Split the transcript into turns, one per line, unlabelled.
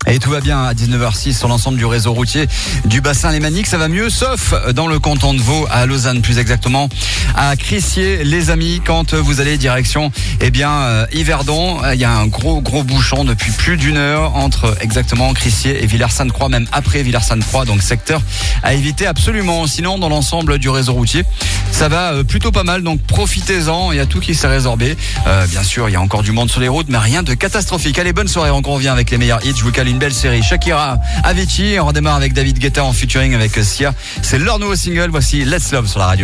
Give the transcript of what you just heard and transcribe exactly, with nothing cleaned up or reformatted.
Et tout va bien à dix-neuf heures six sur l'ensemble du réseau routier du bassin lémanique. Ça va mieux, sauf dans le canton de Vaud, à Lausanne plus exactement, à Crissier, les amis, quand vous allez direction eh bien euh, Yverdon. Il y a un gros gros bouchon depuis plus d'une heure entre exactement Crissier et Villers-Sainte-Croix, même après Villers-Sainte-Croix, donc secteur à éviter absolument. Sinon, dans l'ensemble du réseau routier, ça va euh, plutôt pas mal, donc profitez-en. Il y a tout qui s'est résorbé. Euh, bien sûr, il y a encore du monde sur les routes, mais rien de catastrophique. Allez, bonne soirée, on revient avec les meilleurs hits. Je vous cale une belle série Shakira, Avicii. On redémarre avec David Guetta en featuring avec Sia. C'est leur nouveau single. Voici Let's Love sur la radio.